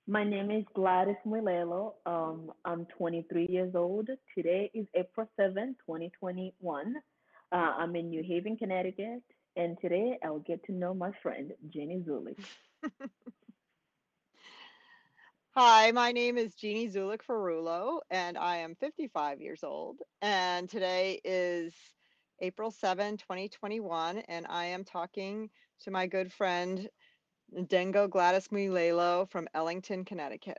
My name is Gladys Muelelo. I'm 23 years old. Today is April 7th, 2021. I'm in New Haven, Connecticut, and today I'll get to know my friend, Jenny Zulik. Hi, my name is Jeannie Zulik Ferrulo, and I am 55 years old. And today is April 7, 2021, and I am talking to my good friend Dengo Gladys Mulelo from Ellington, Connecticut.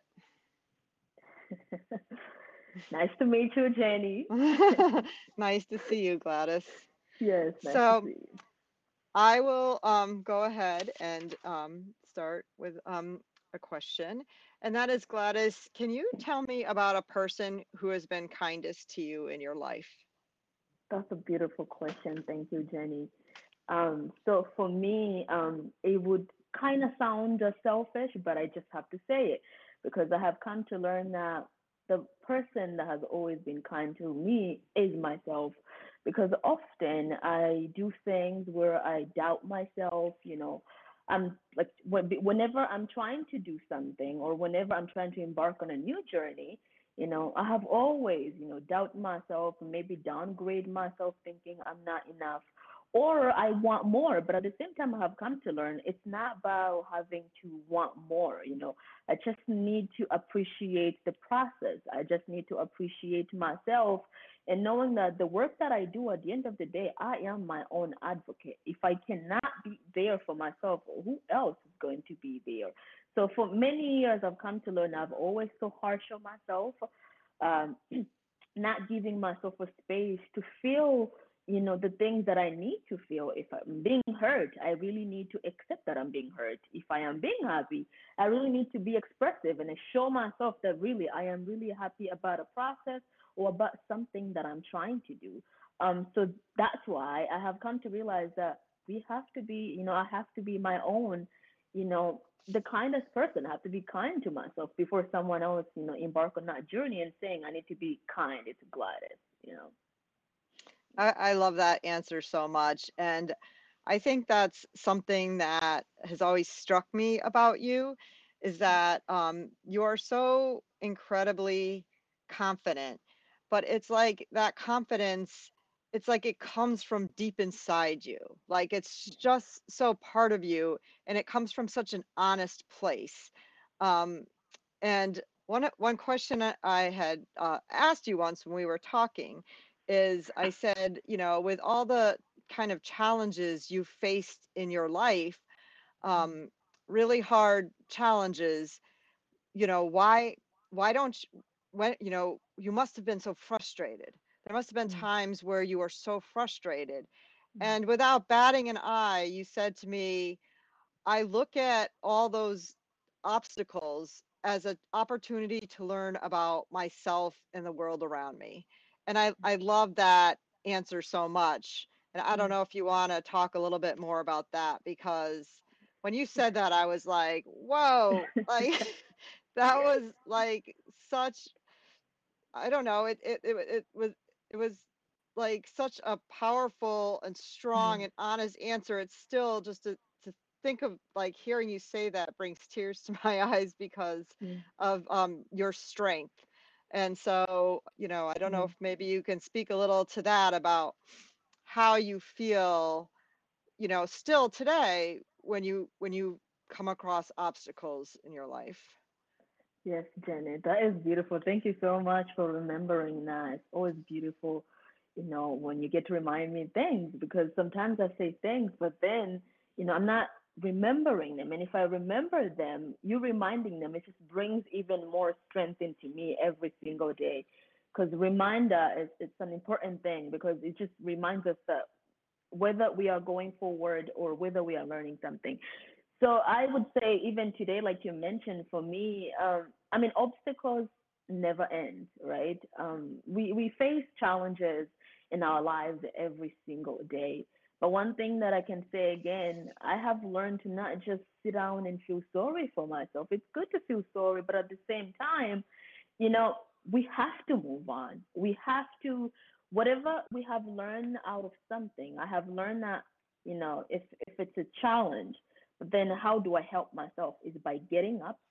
Nice to meet you, Jenny. Nice to see you, Gladys. Yes, nice to So see you. I will go ahead and start with a question, and that is, Gladys, can you tell me about a person who has been kindest to you in your life? That's a beautiful question. Thank you, Jenny. So for me, it would kind of sound selfish, but I just have to say it because I have come to learn that the person that has always been kind to me is myself. Because often I do things where I doubt myself, I'm like whenever I'm trying to do something or whenever I'm trying to embark on a new journey, I have always, doubt myself and maybe downgrade myself thinking I'm not enough or I want more. But at the same time, I have come to learn it's not about having to want more. I just need to appreciate the process. I just need to appreciate myself and knowing that the work that I do at the end of the day, I am my own advocate. If I cannot be there for myself, who else is going to be there? So for many years, I've come to learn I've always so harsh on myself, um, not giving myself a space to feel the things that I need to feel. If I'm being hurt, I really need to accept that I'm being hurt. If I am being happy, I really need to be expressive and show myself that really I am really happy about a process or about something that I'm trying to do. So that's why I have come to realize that we have to be, I have to be my own, you know, the kindest person. I have to be kind to myself before someone else, embark on that journey and saying I need to be kind. It's Gladys. I love that answer so much. And I think that's something that has always struck me about you is that you're so incredibly confident, but it's like that confidence, it's like it comes from deep inside you. Like it's just so part of you, and it comes from such an honest place. Um, and one question I had asked you once when we were talking is I said, with all the kind of challenges you faced in your life, um, really hard challenges, why don't you, when, you must have been so frustrated. There must have been Mm, times where you were so frustrated. mm, And without batting an eye, you said to me, I look at all those obstacles as an opportunity to learn about myself and the world around me. And I love that answer so much. And I don't mm. know if you want to talk a little bit more about that because when you said that, I was like, whoa, like that was like such, I don't know, it was like such a powerful and strong Mm, and honest answer. It's still just to think of like hearing you say that brings tears to my eyes because mm, of your strength. And so, I don't know mm. if maybe you can speak a little to that about how you feel, still today when you come across obstacles in your life. Yes, Janet, that is beautiful. Thank you so much for remembering that. It's always beautiful, when you get to remind me things because sometimes I say things, but then, I'm not remembering them. And if I remember them, you reminding them, it just brings even more strength into me every single day. Because reminder is it's an important thing because it just reminds us that whether we are going forward or whether we are learning something. So I would say even today, like you mentioned, for me, I mean, obstacles never end, right? We face challenges in our lives every single day. But one thing that I can say again, I have learned to not just sit down and feel sorry for myself. It's good to feel sorry, but at the same time, you know, we have to move on. We have to, whatever we have learned out of something, I have learned that, if it's a challenge, but then how do I help myself is by getting up,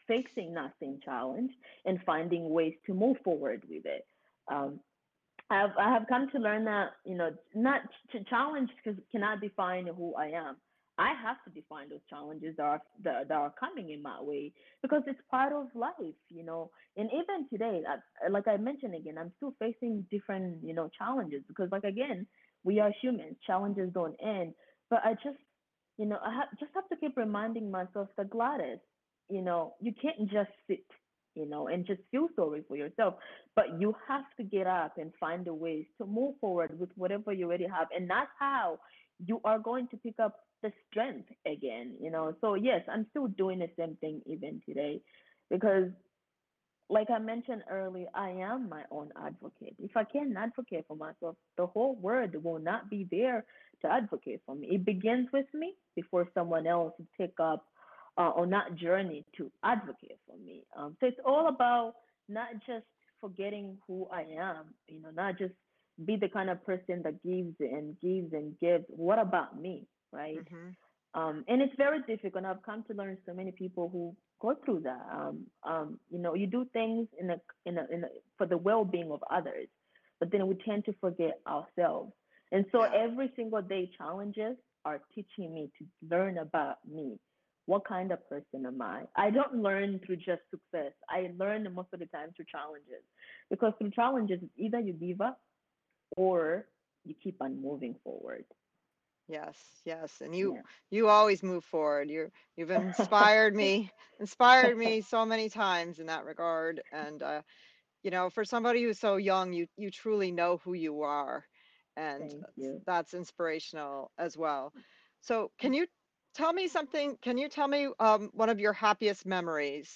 facing that same challenge and finding ways to move forward with it. Um, I have come to learn that not challenge cannot define who I am. I have to define those challenges that are coming in my way because it's part of life. And even today, like I mentioned again, I'm still facing different challenges because like again, we are humans. Challenges don't end. But I just just have to keep reminding myself that Gladys, you can't just sit, and just feel sorry for yourself, but you have to get up and find the ways to move forward with whatever you already have. And that's how you are going to pick up the strength again. So, yes, I'm still doing the same thing even today because, like I mentioned earlier, I am my own advocate. If I can't advocate for myself, the whole world will not be there to advocate for me. It begins with me before someone else will take up on that journey to advocate for me. So it's all about not just forgetting who I am, not just be the kind of person that gives and gives and gives. What about me, right? Mm-hmm. And it's very difficult. I've come to learn so many people who go through that. You do things for the well-being of others, but then we tend to forget ourselves. And so Yeah. every single day challenges are teaching me to learn about me. What kind of person am I? I don't learn through just success. I learn most of the time through challenges, because through challenges, it's either you give up or you keep on moving forward. Yes, yes. And Yeah. you always move forward. You've inspired me so many times in that regard. And for somebody who's so young, you truly know who you are. And Thank you. that's inspirational as well. So, can you tell me something? Can you tell me one of your happiest memories?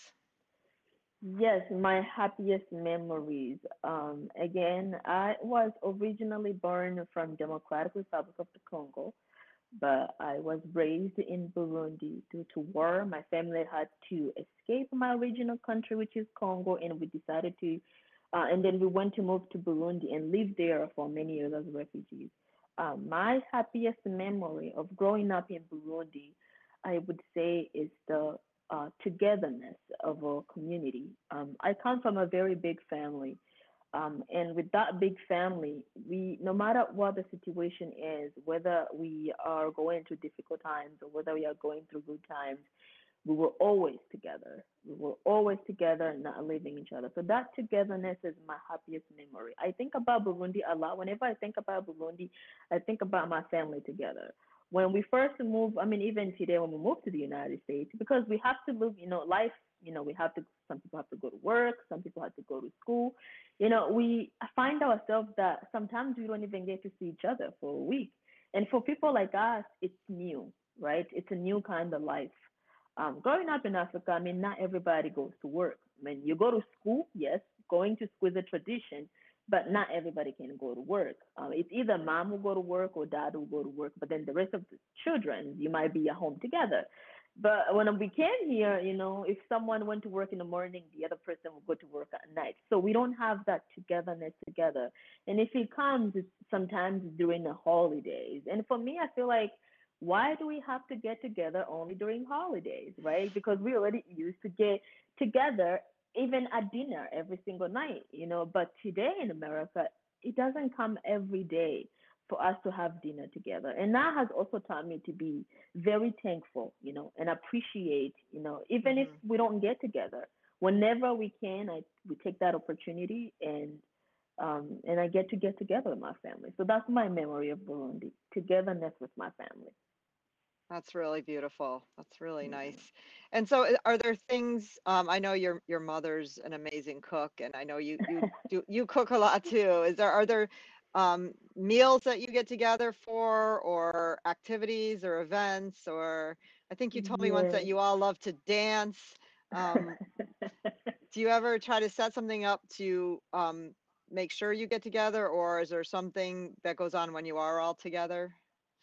Yes, my happiest memories. Again, I was originally born from Democratic Republic of the Congo, but I was raised in Burundi due to war. My family had to escape my original country, which is Congo, and we decided and then we went to move to Burundi and live there for many years as refugees. My happiest memory of growing up in Burundi, I would say, is the togetherness of a community. I come from a very big family. And with that big family, no matter what the situation is, whether we are going through difficult times or whether we are going through good times, we were always together. We were always together and not leaving each other. So that togetherness is my happiest memory. I think about Burundi a lot. Whenever I think about Burundi, I think about my family together. When we first moved, I mean, even today when we moved to the United States, because we have to live, life, we have to, some people have to go to work, some people have to go to school. We find ourselves that sometimes we don't even get to see each other for a week. And for people like us, it's new, right? It's a new kind of life. Growing up in Africa, I mean, not everybody goes to work. I mean, you go to school, yes, going to school is a tradition, but not everybody can go to work. It's either mom will go to work or dad will go to work, but then the rest of the children, you might be at home together. But when we came here, if someone went to work in the morning, the other person will go to work at night. So we don't have that togetherness together. And if it comes, it's sometimes during the holidays. And for me, I feel like, why do we have to get together only during holidays, right? Because we already used to get together even at dinner every single night. But today in America, it doesn't come every day for us to have dinner together. And that has also taught me to be very thankful, and appreciate, even if Hmm. we don't get together. Whenever we can, we take that opportunity and I get together with my family. So that's my memory of Burundi, togetherness with my family. That's really beautiful. That's really Yeah. nice. And so, are there things? I know your mother's an amazing cook, and I know you cook a lot too. Are there meals that you get together for, or activities, or events, or I think you told me once that Yeah. you all love to dance. Um, do you ever try to set something up to make sure you get together, or is there something that goes on when you are all together?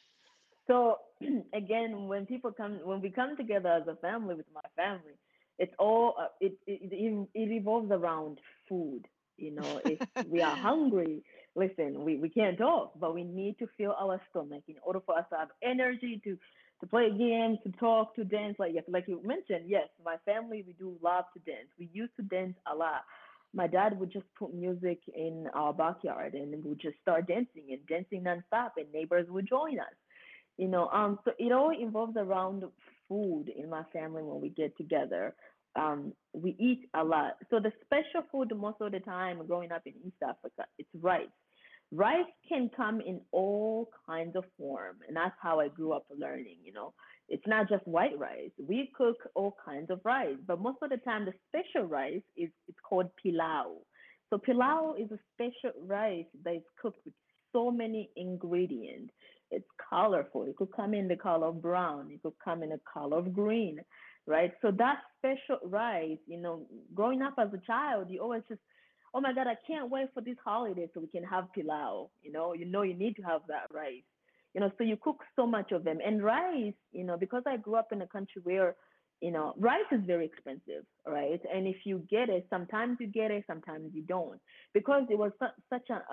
So again, when we come together as a family with my family, it's all it revolves around food. If we are hungry, listen, we can't talk, but we need to fill our stomach in order for us to have energy to play games, to talk, to dance. Like yes, like you mentioned, yes, my family we do love to dance. We used to dance a lot. My dad would just put music in our backyard and we would just start dancing and dancing nonstop, and neighbors would join us. So it all involves around food in my family when we get together. We eat a lot. So the special food most of the time growing up in East Africa, it's rice. Rice can come in all kinds of form, and that's how I grew up learning. It's not just white rice. We cook all kinds of rice, but most of the time the special rice is it's called pilau. So pilau is a special rice that is cooked with so many ingredients. It's colorful. It could come in the color of brown. It could come in the color of green, right? So that special rice, growing up as a child, you always just, oh my God, I can't wait for this holiday so we can have pilau. You need to have that rice. So you cook so much of them. And rice, because I grew up in a country where, rice is very expensive, right? And if you get it, sometimes you get it, sometimes you don't. Because it was such a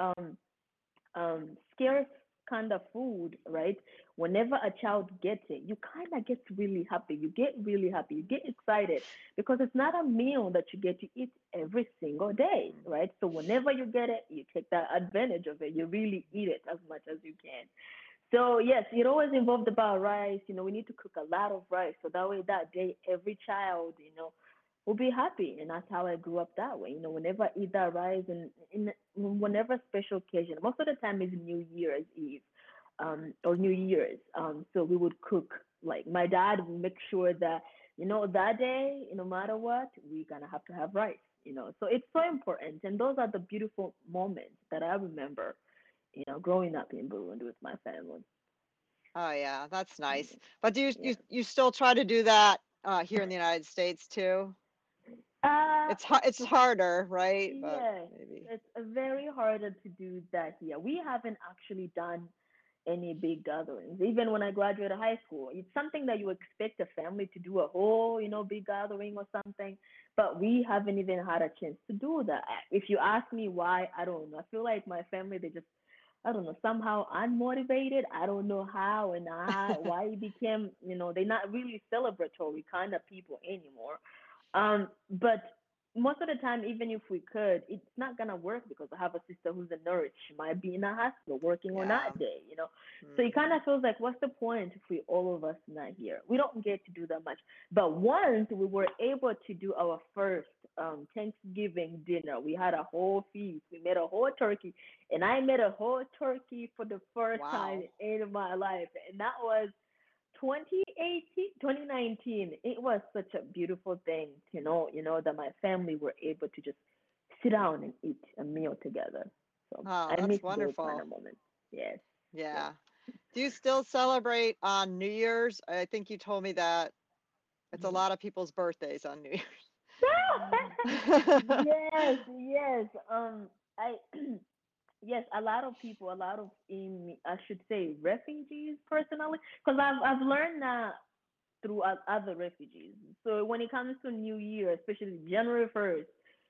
scarce kind of food, right? Whenever a child gets it, you kind of get really happy. You get really happy. You get excited because it's not a meal that you get to eat every single day, right? So whenever you get it, you take that advantage of it. You really eat it as much as you can. So yes, it always involved about rice. We need to cook a lot of rice so that way that day every child, will be happy, and that's how I grew up that way. Whenever I eat that rice and in whenever special occasion, most of the time is New Year's Eve, or New Year's. So we would cook. Like my dad would make sure that that day, no matter what, we're gonna have to have rice. So it's so important, and those are the beautiful moments that I remember. Growing up in Burundi with my family. Oh yeah, that's nice. But do Yeah. you still try to do that here in the United States too? Uh, It's harder, right? But yes, maybe. it's very harder to do that here. We haven't actually done any big gatherings. Even when I graduated high school, it's something that you expect a family to do a whole, big gathering or something. But we haven't even had a chance to do that. If you ask me why, I don't know. I feel like my family, they just, I don't know, somehow unmotivated. I don't know how and why it became, they're not really celebratory kind of people anymore. But most of the time, even if we could, it's not gonna work because I have a sister who's a nurse. She might be in a hospital working on Yeah. that day. So it kind Hmm. of feels like, what's the point if we all of us not here? We don't get to do that much. But once we were able to do our first Thanksgiving dinner, we had a whole feast. We made a whole turkey, and I made a whole turkey for the first time Wow. in my life, and that was 2018, 2019. It was such a beautiful thing to know that my family were able to just sit down and eat a meal together. So Oh, I miss that's those kind wonderful. of moments. Yes, yes. Yeah. Do you still celebrate on New Year's? I think you told me that it's a Mhm. lot of people's birthdays on New Year's. Yes, yes. I yes, a lot of people, a lot of I should say refugees personally, because I've learned that through other refugees. So when it comes to New Year, especially January 1st,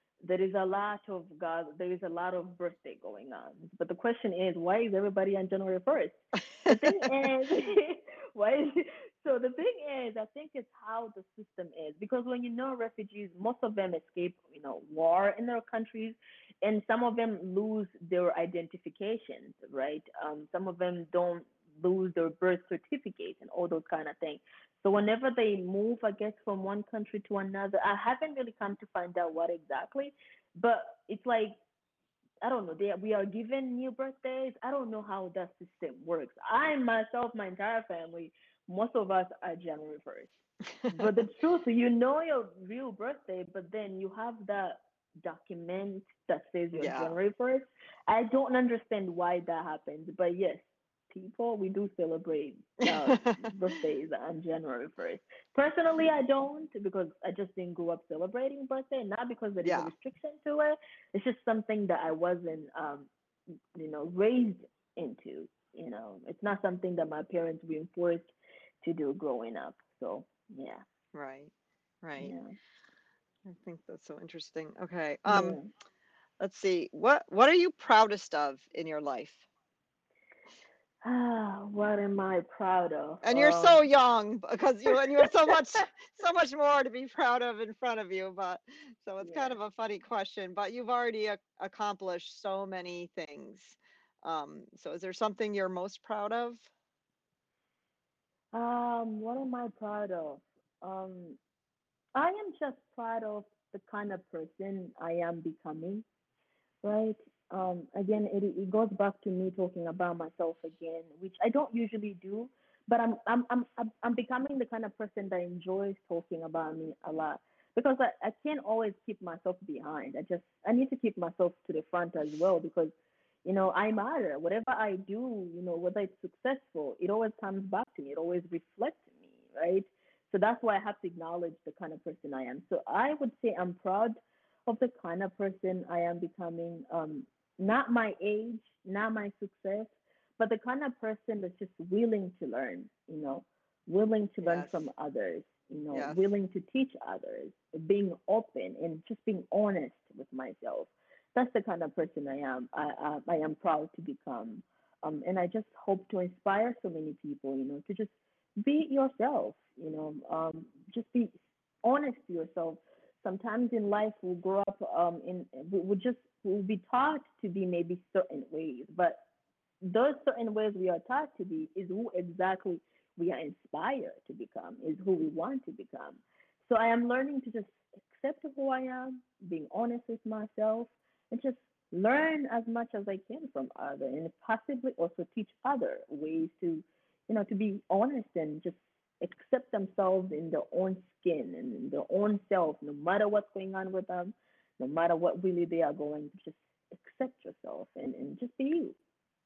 there is a lot of birthday going on. But the question is, why is everybody on January 1st? The thing is, why is it, so the thing is, I think it's how the system is, because when refugees, most of them escape war in their countries, and some of them lose their identifications, right? Some of them don't lose their birth certificates and all those kind of things. So whenever they move, I guess, from one country to another, I haven't really come to find out what exactly, but it's like, I don't know. We are given new birthdays. I don't know how that system works. I myself, my entire family, most of us are January 1st. But the truth, your real birthday, but then you have that document that says you're Yeah. January 1st. I don't understand why that happens, but yes, people, we do celebrate birthdays on January 1st. Personally, I don't because I just didn't grow up celebrating birthday, not because there is a Yeah. restriction to it. It's just something that I wasn't, raised into. It's not something that my parents reinforced to do growing up. So yeah, Right. Right. yeah, I think that's so interesting. Okay. yeah. Let's see. What are you proudest of in your life? What am I proud of? And you're so young because you have so much more to be proud of in front of you. But so it's kind Yeah. of a funny question, but you've already accomplished so many things. So is there something you're most proud of? What am I proud of? Um, I am just proud of the kind of person I am becoming, right? Again, it goes back to me talking about myself again, which I don't usually do, but I'm becoming the kind of person that enjoys talking about me a lot because I can't always keep myself behind. I need to keep myself to the front as well because I matter. Whatever I do, whether it's successful, it always comes back to me. It always reflects me, right? So that's why I have to acknowledge the kind of person I am. So I would say I'm proud of the kind of person I am becoming. Not my age, not my success, but the kind of person that's just willing to learn, willing to learn Yes. from others, Yes. willing to teach others, being open and just being honest with myself. That's the kind of person I am. I am proud to become. And I just hope to inspire so many people, to just be yourself, just be honest to yourself. Sometimes in life we'll grow up in we just we'll be taught to be maybe certain ways, but those certain ways we are taught to be is who exactly we are inspired to become, is who we want to become. So I am learning to just accept who I am, being honest with myself, and just learn as much as I can from other, and possibly also teach other ways to be honest and just accept themselves in their own skin and in their own self, no matter what's going on with them, no matter what really they are going to just accept yourself and just be you.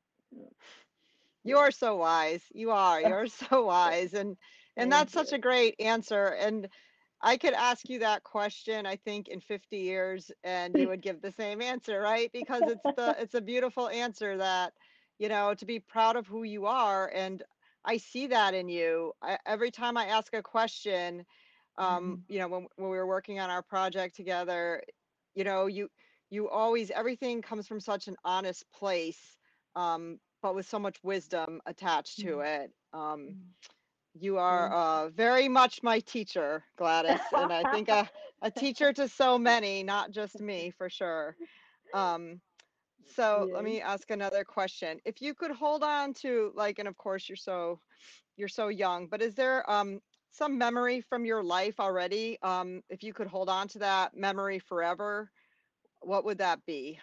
You are so wise. You are. Yeah. You're so wise. And Thank that's such you. a great answer. And I could ask you that question, I think, in 50 years, and you would give the same answer, right? Because it's a beautiful answer that, to be proud of who you are. And I see that in you. Every time I ask a question, Mhm. when we were working on our project together, you know, you you always everything comes from such an honest place, but with so much wisdom attached to Mhm. it. Mhm. You are Thank very much my teacher, Gladys, and I think a teacher to so many, not just me, for sure. Um, so let Yes. me ask another question. If you could hold on to, like, and of course you're so young, but is there some memory from your life already? If you could hold on to that memory forever, what would that be?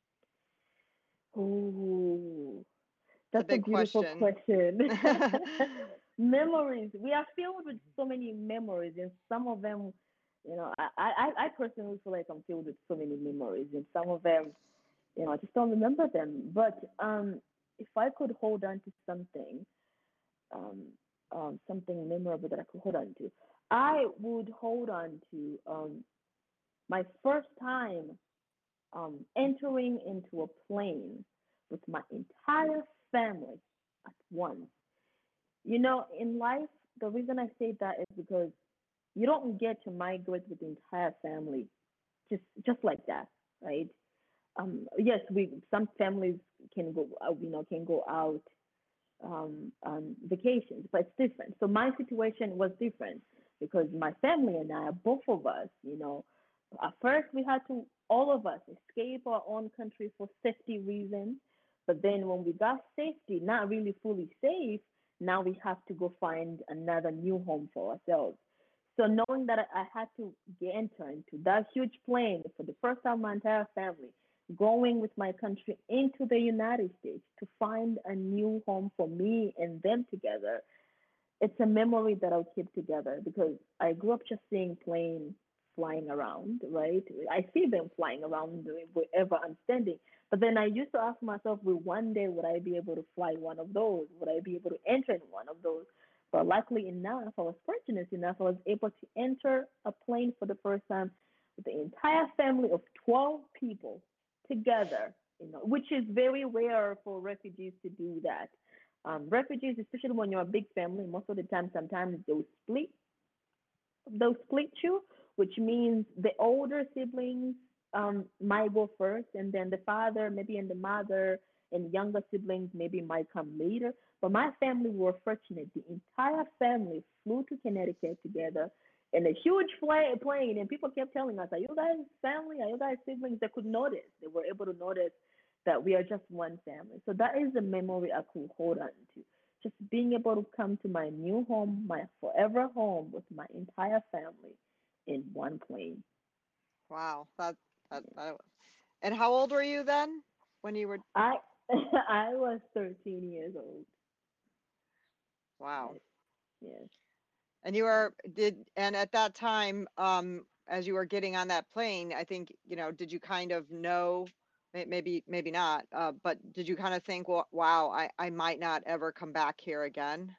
Oh, It's a that's a big beautiful question. question. Memories. We are filled with so many memories, and some of them, I personally feel like I'm filled with so many memories, and some of them, I just don't remember them. But if I could hold on to something, um, something memorable that I could hold on to, I would hold on to my first time entering into a plane with my entire family at once. In life, the reason I say that is because you don't get to migrate with the entire family just like that, right? Yes, we some families can go out on vacations, but it's different. So my situation was different because my family and I, both of us, at first we had to all of us escape our own country for safety reasons. But then when we got safety, not really fully safe, now we have to go find another new home for ourselves. So knowing that I had to enter into that huge plane for the first time, my entire family going with my country into the United States to find a new home for me and them together, it's a memory that I'll keep together because I grew up just seeing planes flying around, right? I see them flying around wherever I'm standing. But then I used to ask myself, well, one day would I be able to fly one of those? Would I be able to enter in one of those? But luckily enough, I was fortunate enough, I was able to enter a plane for the first time with the entire family of 12 people together, which is very rare for refugees to do that. Refugees, especially when you're a big family, most of the time, sometimes they'll split you, which means the older siblings might go first, and then the father, maybe and the mother, and younger siblings maybe might come later. But my family were fortunate. The entire family flew to Connecticut together in a huge plane, and people kept telling us, "Are you guys family? Are you guys siblings?" They could notice. They were able to notice that we are just one family. So that is a memory I could hold on to. Just being able to come to my new home, my forever home, with my entire family in one plane. Wow. That. And how old were you then when you were? I I was 13 years old. Wow. Yes, yes. And you were and at that time, as you were getting on that plane, I think, did you kind of know, maybe not, but did you kind of think, well, wow, I might not ever come back here again?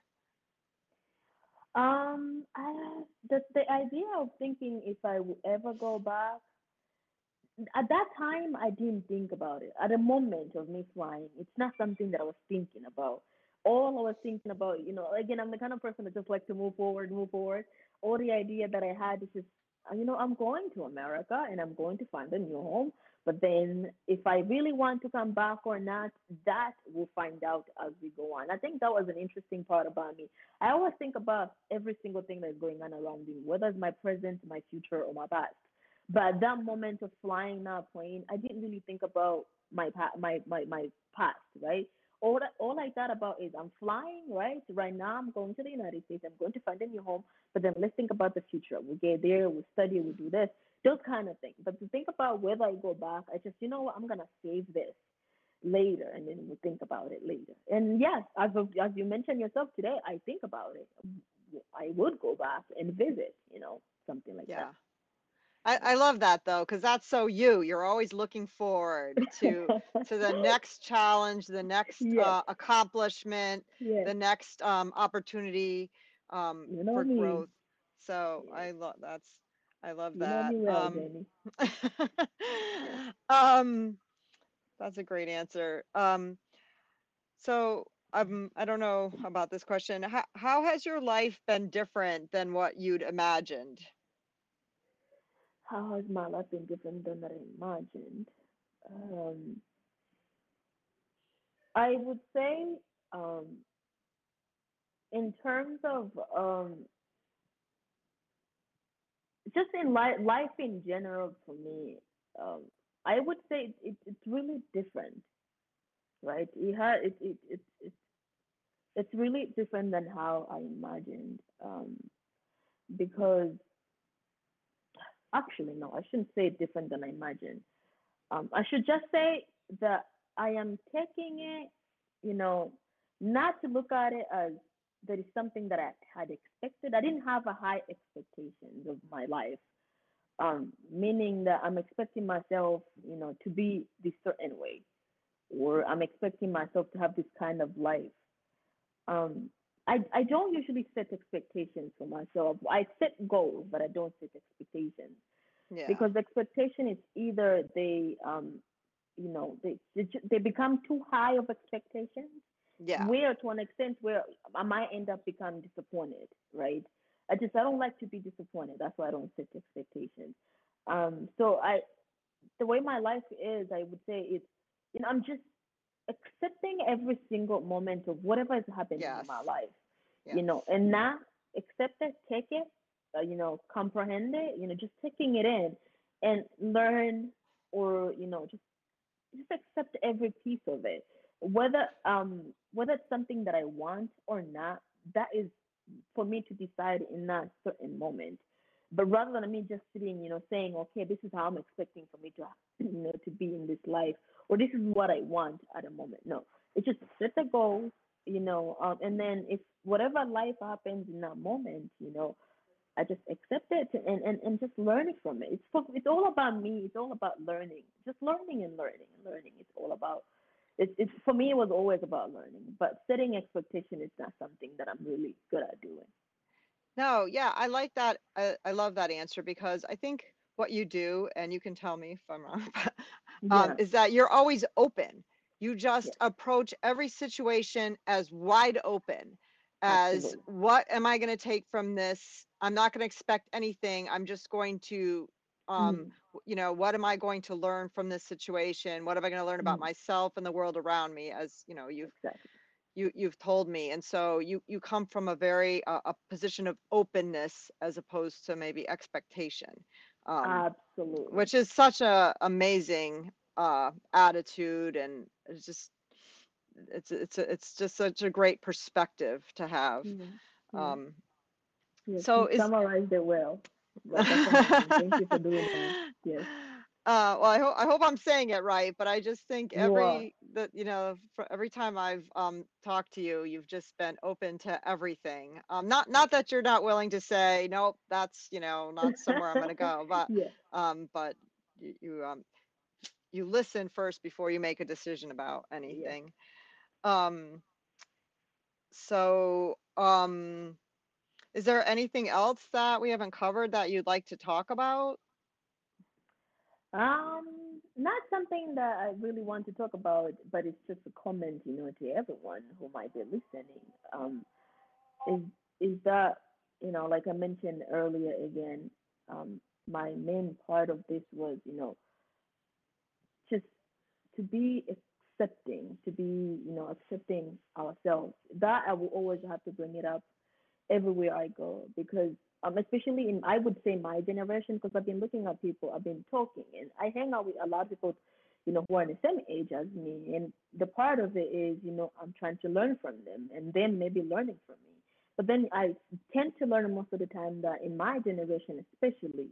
The idea of thinking if I would ever go back, at that time I didn't think about it. At the moment of me flying, it's not something that I was thinking about. All I was thinking about, again, I'm the kind of person that just like to move forward, move forward. All the idea that I had is just, I'm going to America and I'm going to find a new home. But then if I really want to come back or not, that we'll find out as we go on. I think that was an interesting part about me. I always think about every single thing that's going on around me, whether it's my present, my future, or my past. But that moment of flying that plane, I didn't really think about my past, right? All I thought about is I'm flying, right? Right now I'm going to the United States. I'm going to find a new home. But then let's think about the future. We get there, we study, we do this, those kind of things. But to think about whether I go back, I just, you know what, I'm gonna save this later, and then we'll think about it later. And yes, as you mentioned yourself today, I think about it. I would go back and visit, something like that. Yeah. I love that though, because that's so you. You're always looking forward to the next challenge, the next Yes, accomplishment, yes. the next opportunity You know for me. growth. So Yes. I love You know that. me well, Jenny. Yes. Um, that's a great answer. So I don't know about this question. How has your life been different than what you'd imagined? How has my life been different than I imagined? Um, I would say, um, in terms of just in life in general for me, um, I would say it's really different, right? It's really different than how I imagined. Because actually, no, I shouldn't say different than I imagined. I should just say that I am taking it, you know, not to look at it as that is something that I had expected. I didn't have a high expectations of my life, meaning that I'm expecting myself, to be this certain way, or I'm expecting myself to have this kind of life. Um, I don't usually set expectations for myself. I set goals, but I don't set expectations Yeah. because expectation is either they become too high of expectations, Yeah. where to an extent where I might end up becoming disappointed, right? I don't like to be disappointed. That's why I don't set expectations. So the way my life is, I would say it's, I'm just accepting every single moment of whatever is happening in Yes. my life, Yes. and not accept it, take it, comprehend it, just taking it in and learn, or just accept every piece of it, whether it's something that I want or not. That is for me to decide in that certain moment. But rather than me just sitting, saying, okay, this is how I'm expecting for me to, to be in this life, or this is what I want at a moment. No, it's just set the goal, and then if whatever life happens in that moment, I just accept it, and just learning from it. It's all about me. It's all about learning, just learning and learning and learning. It's all about it's for me. It was always about learning, but setting expectation is not something that I'm really good at doing. No, yeah, I like that. I love that answer because I think what you do, and you can tell me if I'm wrong, but, Yeah, is that you're always open. You just yes, approach every situation as wide open as absolutely. what am I going to take from this? I'm not going to expect anything. I'm just going to Mm, what am I going to learn from this situation? What am I going to learn about mm, myself and the world around me? As exactly. you've told me. And so you come from a very a position of openness as opposed to maybe expectation, um, Absolutely. which is such a amazing attitude. And it's just such a great perspective to have. Mm, mm. um, Yes, so you is summarized it well. But that's amazing. Thank you for doing that. Yes, well, I hope I'm saying it right, but I just think you are. for every time I've talked to you, you've just been open to everything. Not that you're not willing to say, nope, that's not somewhere I'm gonna go, Yes, but you listen first before you make a decision about yes. anything. Um, so is there anything else that we haven't covered that you'd like to talk about? Not something that I really want to talk about, but it's just a comment, to everyone who might be listening. Is is that, like I mentioned earlier again, my main part of this was, just to be accepting, to be, accepting ourselves. That I will always have to bring it up everywhere I go because especially in I would say my generation because I've been looking at people, I've been talking, and I hang out with a lot of people, who are the same age as me, and the part of it is, I'm trying to learn from them, and them maybe learning from me. But then I tend to learn most of the time that in my generation, especially,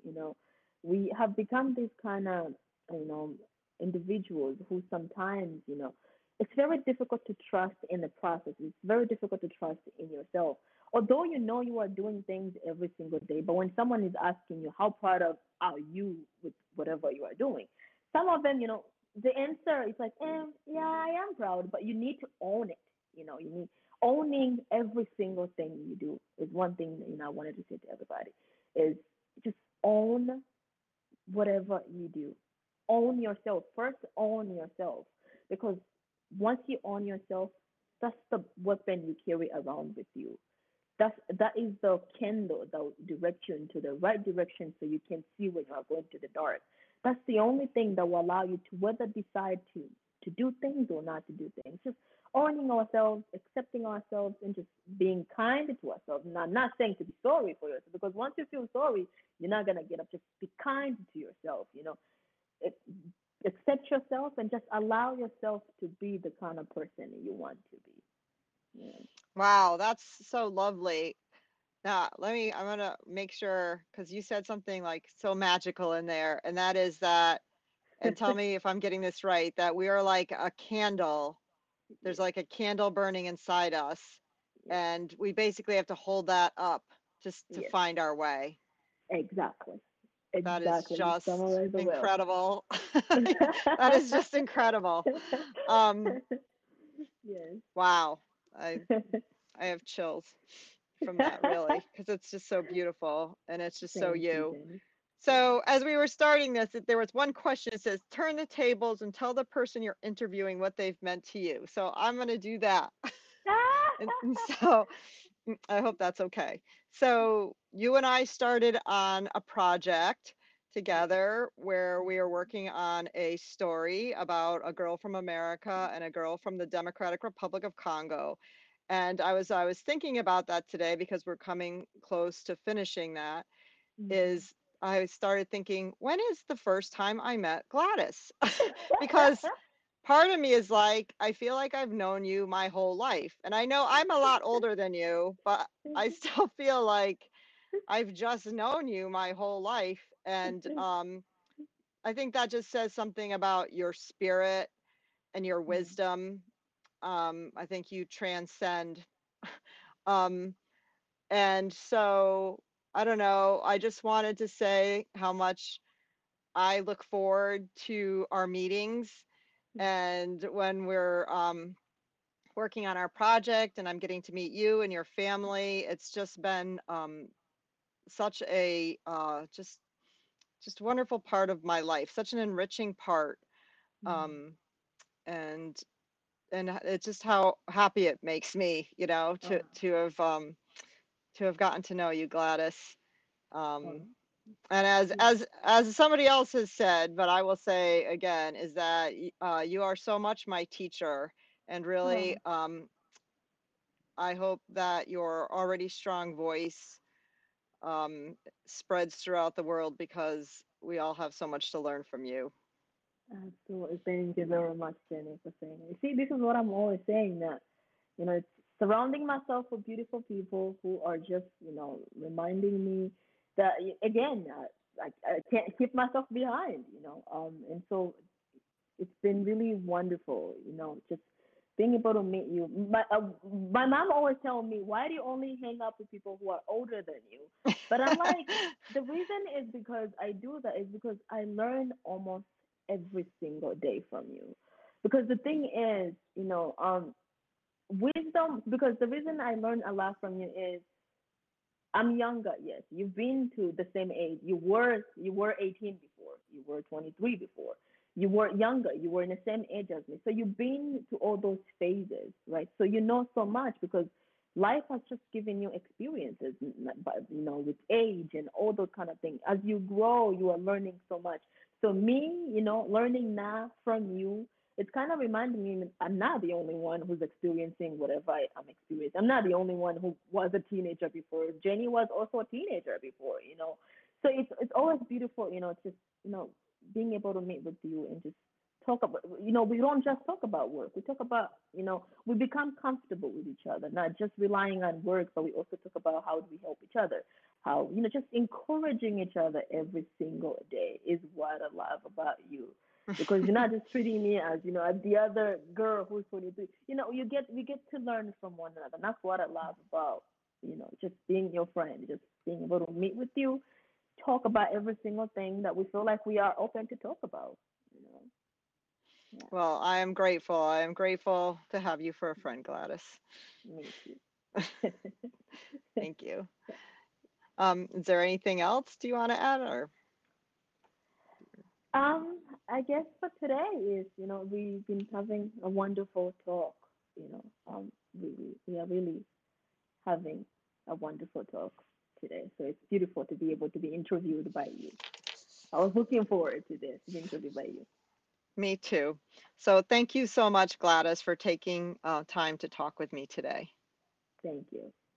we have become this kind of, you know, individuals who sometimes, it's very difficult to trust in the process. It's very difficult to trust in yourself although you are doing things every single day, but when someone is asking you how proud of are you with whatever you are doing, some of them, the answer is like, yeah, I am proud, but you need to own it. You need owning every single thing you do is one thing that I wanted to say to everybody is just own whatever you do. Own yourself. First, own yourself. Because once you own yourself, that's the weapon you carry around with you. That is the candle that will direct you into the right direction so you can see when you are going to the dark. That's the only thing that will allow you to whether decide to do things or not to do things. Just owning ourselves, accepting ourselves, and just being kind to ourselves. Not saying to be sorry for yourself because once you feel sorry, you're not gonna get up. Just be kind to yourself. It, accept yourself and just allow yourself to be the kind of person you want to be. Yeah. Wow, that's so lovely. Now, I'm gonna make sure because you said something like so magical in there, and that is that, and tell me if I'm getting this right, that we are like a candle. There's Yes. like a candle burning inside us, Yes. and we basically have to hold that up just to Yes. find our way. Exactly. That is Exactly. You just summarized it well. incredible. That is just incredible. Um, Yes. wow. I I have chills from that really because it's just so beautiful and it's just so Thank you, you. Jenny. Yes. So as we were starting this, there was one question. It says, "Turn the tables and tell the person you're interviewing what they've meant to you." So I'm going to do that. And so I hope that's okay. So you and I started on a project Yes. together where we are working on a story about a girl from America and a girl from the Democratic Republic of Congo. And I was thinking about that today because we're coming close to finishing that. Mhm. Is I started thinking, when is the first time I met Gladys? Because part of me is like, I feel like I've known you my whole life. And I know I'm a lot older than you, but I still feel like I've just known you my whole life. And I think that just says something about your spirit and your Mm. wisdom. I think you transcend. Um, and so I don't know. I just wanted to say how much I look forward to our meetings and when we're working on our project and I'm getting to meet you and your family. It's just been such a just wonderful part of my life, such an enriching part. Mm. Um, and it's just how happy it makes me, Oh, to have gotten to know you, Gladys. oh, Um, And as somebody else has said, but I will say again, is that you are so much my teacher, and really, Oh, I hope that your already strong voice um, spreads throughout the world because we all have so much to learn from you. absolutely. Thank you very much, Jenny, for saying it. See, this is what I'm always saying that, it's surrounding myself with beautiful people who are just, reminding me that, again, I can't keep myself behind, and so it's been really wonderful, just being able to meet you. My mom always telling me, why do you only hang up with people who are older than you? But I'm like, the reason is because I do that is because I learn almost every single day from you. Because the thing is, wisdom, because the reason I learn a lot from you is I'm younger, yes. You've been to the same age. You were 18 before. You were 23 before. You were younger. You were in the same age as me. So you've been to all those phases, right? So you know so much because life has just given you experiences, but with age and all those kind of things. As you grow, you are learning so much. So me, learning now from you, it's kind of reminding me that I'm not the only one who's experiencing whatever I'm experiencing. I'm not the only one who was a teenager before. Jenny was also a teenager before. So it's always beautiful, just being able to meet with you and just talk about. We don't just talk about work. We talk about, we become comfortable with each other, not just relying on work, but we also talk about how do we help each other. How, just encouraging each other every single day is what I love about you, because you're not just treating me as as the other girl who's 23. We get to learn from one another. And that's what I love about just being your friend, just being able to meet with you, talk about every single thing that we feel like we are open to talk about. You know, yeah, Well, I am grateful. I am grateful to have you for a friend, Gladys. me too. Thank you. Is there anything else do you want to add or I guess for today is we've been having a wonderful talk. You know, we are really having a wonderful talk today. So it's beautiful to be able to be interviewed by you. I was looking forward to this, to be interviewed by you. me too? So thank you so much, Gladys, for taking time to talk with me today. Thank you.